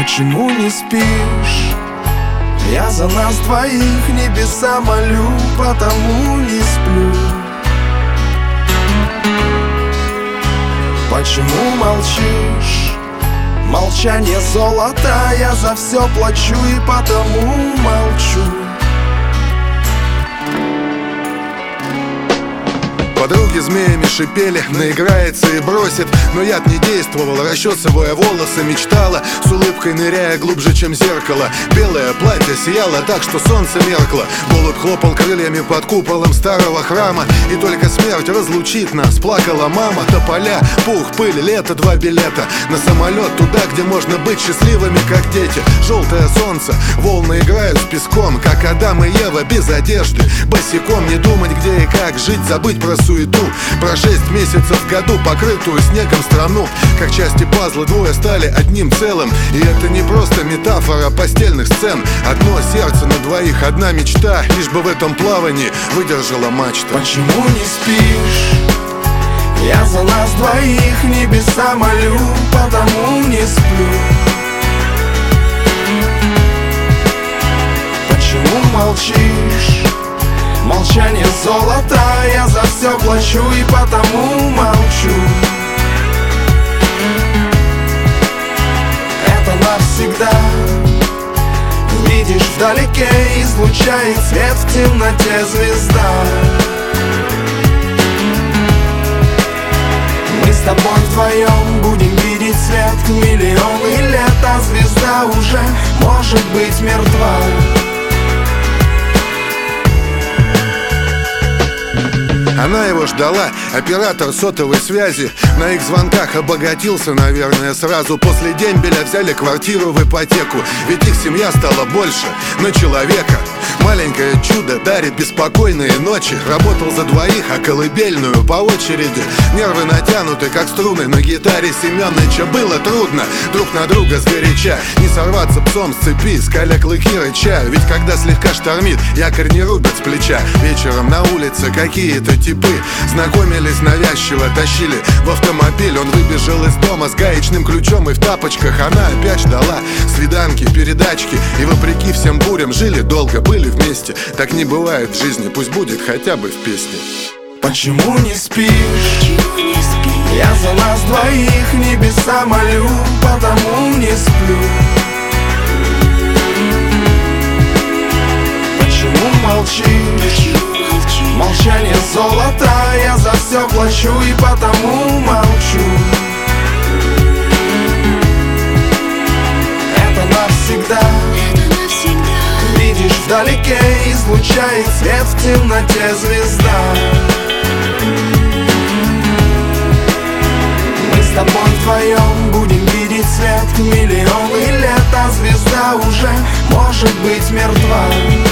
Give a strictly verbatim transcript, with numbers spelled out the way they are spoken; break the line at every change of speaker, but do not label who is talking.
Почему не спишь? Я за нас двоих небеса молю, потому не сплю. Почему молчишь? Молчание золото, я за все плачу и потому молчу.
Подруги змеями шипели, наиграется и бросит. Но яд не действовал, расчесывая волосы, мечтала, с улыбкой ныряя глубже, чем зеркало. Белое платье сияло так, что солнце меркло. Голубь хлопал крыльями под куполом старого храма. И только смерть разлучит нас, плакала мама. Тополя, пух, пыль, лето, два билета на самолет туда, где можно быть счастливыми, как дети. Желтое солнце, волны играют с песком, как Адам и Ева без одежды, босиком. Не думать, где и как жить, забыть про суету. Про шесть месяцев в году, покрытую снегом страну. Как части пазла двое стали одним целым. И это не просто метафора постельных сцен. Одно сердце на двоих, одна мечта, лишь бы в этом плавании выдержала мачта.
Почему не спишь? Я за нас двоих небеса молю, потому не сплю. Почему молчишь? Молчание золото, я за все плачу и потому молчу. Это навсегда. Видишь вдалеке, излучает свет в темноте звезда. Мы с тобой вдвоем будем видеть свет миллионы лет, а звезда уже может быть мертва.
Она его ждала, оператор сотовой связи. На их звонках обогатился, наверное, сразу. После дембеля взяли квартиру в ипотеку. Ведь их семья стала больше на человека. Маленькое чудо дарит беспокойные ночи. Работал за двоих, а колыбельную по очереди. Нервы натянуты, как струны на гитаре Семёныча. Было трудно друг на друга сгоряча. Не сорваться псом с цепи, скаля клыки рыча. Ведь когда слегка штормит, якорь не рубят с плеча. Вечером на улице какие-то типы знакомились навязчиво, тащили в автомобиль. Он выбежал из дома с гаечным ключом и в тапочках. Она опять ждала свиданки, передачки. И вопреки всем бурям жили долго, были вместе. Так не бывает в жизни, пусть будет хотя бы в песне.
Почему не спишь? Я за нас двоих небеса молю, потому не сплю. Почему молчишь? Молчание золото, я за все плачу и потому молчу. Это навсегда. Видишь вдалеке, излучает свет в темноте звезда. Мы с тобой вдвоем будем видеть свет миллионы лет, а звезда уже может быть мертва.